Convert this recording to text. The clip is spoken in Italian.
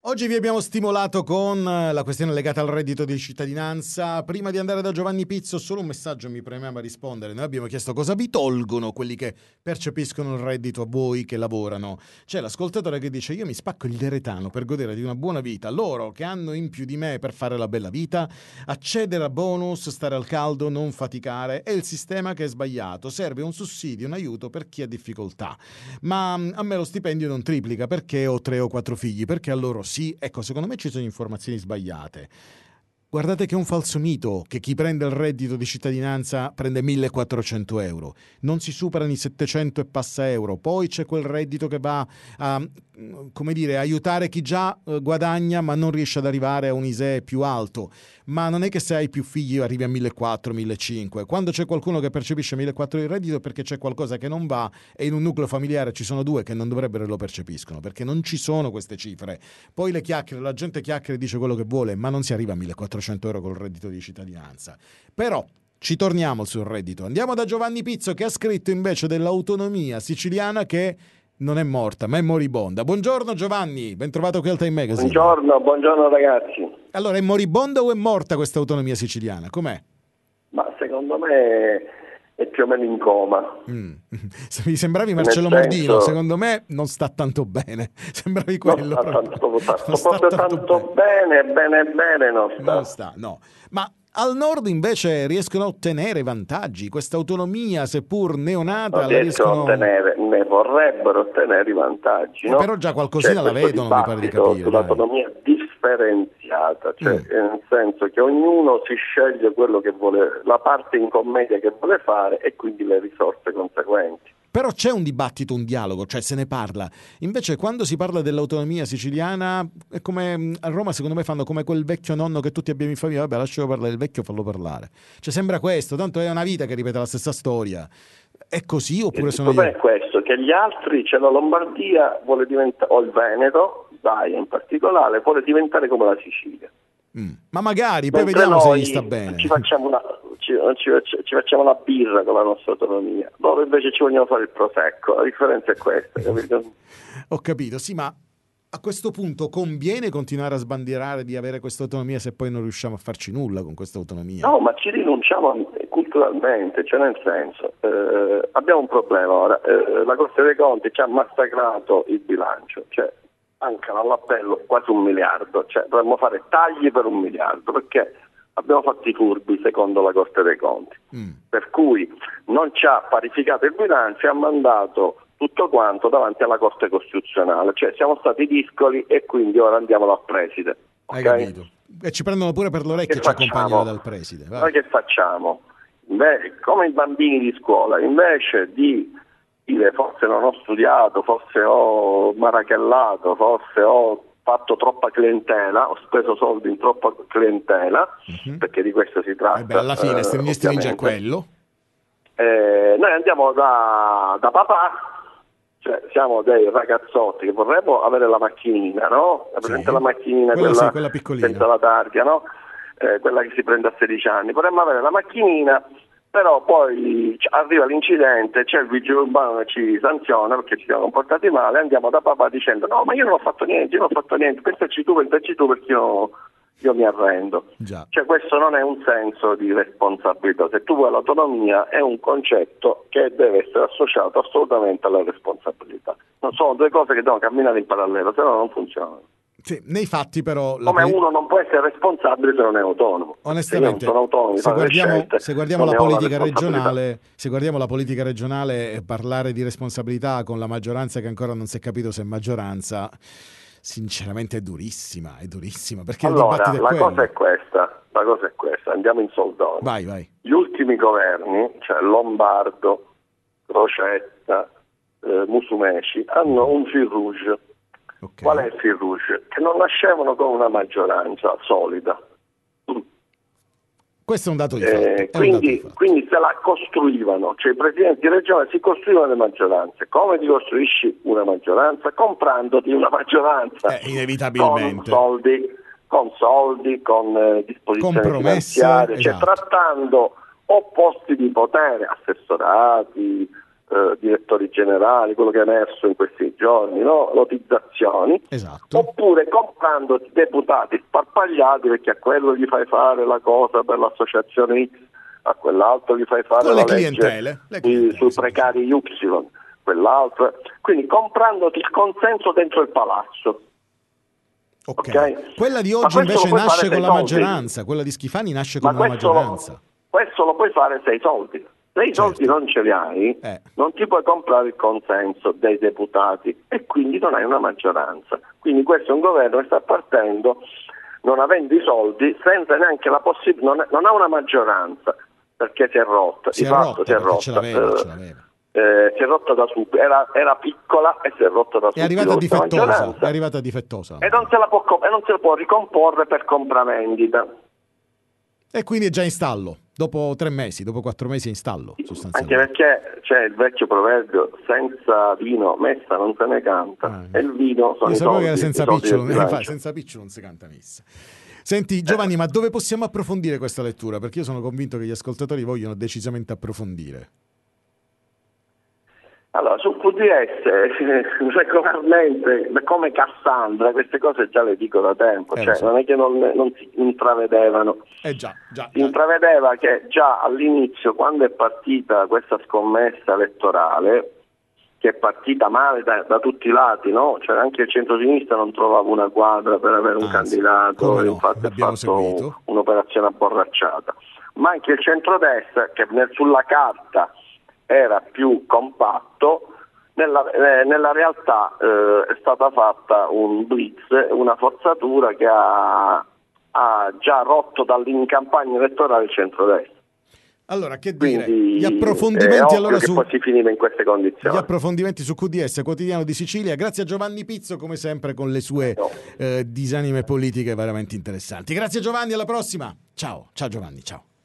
Oggi vi abbiamo stimolato con la questione legata al reddito di cittadinanza. Prima di andare da Giovanni Pizzo, solo un messaggio mi premeva rispondere. Noi abbiamo chiesto cosa vi tolgono quelli che percepiscono il reddito a voi che lavorano. C'è l'ascoltatore che dice: io mi spacco il deretano per godere di una buona vita. Loro che hanno in più di me per fare la bella vita, accedere a bonus, stare al caldo, non faticare. È il sistema che è sbagliato. Serve un sussidio, un aiuto per chi ha difficoltà. Ma a me lo stipendio non triplica perché ho 3 o 4 figli, perché a loro sì. Ecco, secondo me ci sono informazioni sbagliate. Guardate che è un falso mito che chi prende il reddito di cittadinanza prende 1.400 euro. Non si superano i 700 e passa euro. Poi c'è quel reddito che va a, come dire, aiutare chi già guadagna ma non riesce ad arrivare a un ISEE più alto. Ma non è che se hai più figli arrivi a 1.400, 1.500. Quando c'è qualcuno che percepisce 1.400 di reddito è perché c'è qualcosa che non va e in un nucleo familiare ci sono 2 che non dovrebbero e lo percepiscono, perché non ci sono queste cifre. Poi le chiacchiere, la gente chiacchiera e dice quello che vuole, ma non si arriva a 1.400 euro col reddito di cittadinanza. Però ci torniamo sul reddito. Andiamo da Giovanni Pizzo che ha scritto invece dell'autonomia siciliana che non è morta ma è moribonda. Buongiorno Giovanni, ben trovato qui al Time Magazine. Buongiorno ragazzi. Allora, è moribonda o è morta questa autonomia siciliana? Com'è? Ma secondo me è più o meno in coma. Mi sembravi Marcello Mordino, secondo me non sta tanto bene. Sembravi quello. Non sta tanto bene, non sta. Non sta, no. Ma al nord invece riescono a ottenere vantaggi, questa autonomia seppur neonata non riescono a ottenere, ne vorrebbero ottenere i vantaggi, no? Però già qualcosina la vedono, mi pare di capire. Sull'autonomia differenziata, cioè nel senso che ognuno si sceglie quello che vuole, la parte in commedia che vuole fare e quindi le risorse conseguenti. Però c'è un dibattito, un dialogo, cioè se ne parla. Invece quando si parla dell'autonomia siciliana è come a Roma, secondo me fanno come quel vecchio nonno che tutti abbiamo in famiglia: vabbè, lascialo parlare, il vecchio fallo parlare. Cioè sembra questo, tanto è una vita che ripete la stessa storia. È così oppure sono io? Il problema è questo, che gli altri, c'è la Lombardia, vuole diventare, o il Veneto, in particolare, vuole diventare come la Sicilia. Ma magari, poi vediamo se gli sta bene. Ci facciamo una birra con la nostra autonomia, loro invece ci vogliono fare il prosecco, la differenza è questa, capito? Ho capito, sì, ma a questo punto conviene continuare a sbandierare di avere questa autonomia se poi non riusciamo a farci nulla con questa autonomia? No, ma ci rinunciamo culturalmente, cioè nel senso, abbiamo un problema ora, la Corte dei Conti ci ha massacrato il bilancio, cioè anche all'appello quasi 1 miliardo, cioè dovremmo fare tagli per 1 miliardo, perché abbiamo fatto i furbi secondo la Corte dei Conti, per cui non ci ha parificato il bilancio e ha mandato tutto quanto davanti alla Corte Costituzionale, cioè siamo stati discoli e quindi ora andiamo dal preside. Hai capito? E ci prendono pure per l'orecchio e ci accompagnano dal preside. Vai. Noi che facciamo? Come i bambini di scuola, invece di dire forse non ho studiato, forse ho marachellato, forse ho fatto troppa clientela, ho speso soldi in troppa clientela, perché di questo si tratta. Alla fine stringe quello. Noi andiamo da papà, cioè siamo dei ragazzotti che vorremmo avere la macchinina, no? La macchinina, quella piccolina, senza la targa, no? Quella che si prende a 16 anni. Vorremmo avere la macchinina, però poi arriva l'incidente, c'è il vigile urbano che ci sanziona perché ci siamo comportati male, andiamo da papà dicendo no, ma io non ho fatto niente, pensaci tu perché io mi arrendo. Già. Cioè questo non è un senso di responsabilità. Se tu vuoi l'autonomia è un concetto che deve essere associato assolutamente alla responsabilità. Non sono 2 cose che devono camminare in parallelo, se no non funzionano. Sì, nei fatti però uno non può essere responsabile se non è autonomo. Onestamente, se guardiamo la politica regionale e parlare di responsabilità con la maggioranza che ancora non si è capito se è maggioranza, sinceramente è durissima perché allora, il dibattito è la cosa è questa, andiamo in soldoni. Vai. Gli ultimi governi, cioè Lombardo, Crocetta, Musumeci, hanno un fil rouge. Okay. Qual è il fil rouge? Che non nascevano con una maggioranza solida. Questo è un dato di fatto. Quindi se la costruivano, cioè i presidenti di regione si costruivano le maggioranze. Come ti costruisci una maggioranza? Comprandoti una maggioranza. Inevitabilmente. Con soldi, con disposizioni finanziarie, cioè trattando o posti di potere, assessorati, direttori generali, quello che è emerso in questi giorni, no? Lotizzazioni, esatto. Oppure comprando deputati sparpagliati, perché a quello gli fai fare la cosa per l'associazione X, a quell'altro gli fai fare Con la le legge clientele, sui precari Y, quell'altro, quindi comprandoti il consenso dentro il palazzo. Ok. Quella di oggi invece nasce con la maggioranza, quella di Schifani nasce con una maggioranza. Questo lo puoi fare se hai soldi. Se i soldi non ce li hai, non ti puoi comprare il consenso dei deputati e quindi non hai una maggioranza. Quindi questo è un governo che sta partendo non avendo i soldi, senza neanche la possibilità, non ha una maggioranza perché si è rotta. Si è rotta. Ce l'aveva. Si è rotta da subito, era piccola e si è rotta da subito. È arrivata difettosa. E non se la può ricomporre per compravendita. E quindi è già in stallo, dopo 3 mesi, dopo 4 mesi è in stallo, sostanzialmente. Anche perché c'è il vecchio proverbio, senza vino messa non se ne canta, e il vino sono i soldi. Che senza piccio non si canta messa. Senti Giovanni, ma dove possiamo approfondire questa lettura? Perché io sono convinto che gli ascoltatori vogliono decisamente approfondire. Allora, sul QDS, regolarmente, come Cassandra, queste cose già le dico da tempo, non è che non si intravedevano. Già. Si intravedeva che già all'inizio, quando è partita questa scommessa elettorale, che è partita male da tutti i lati, no? Cioè anche il centro-sinistra non trovava una quadra per avere un candidato, infatti ha fatto un'operazione abborracciata. Ma anche il centrodestra, che sulla carta era più compatto, nella realtà è stata fatta un blitz, una forzatura che ha già rotto in campagna elettorale il centrodestra. Allora, che dire? Gli approfondimenti poi si finiva in queste condizioni. Gli approfondimenti su QDS, Quotidiano di Sicilia. Grazie a Giovanni Pizzo, come sempre, con le sue disanime politiche veramente interessanti. Grazie Giovanni, alla prossima. Ciao Giovanni, ciao.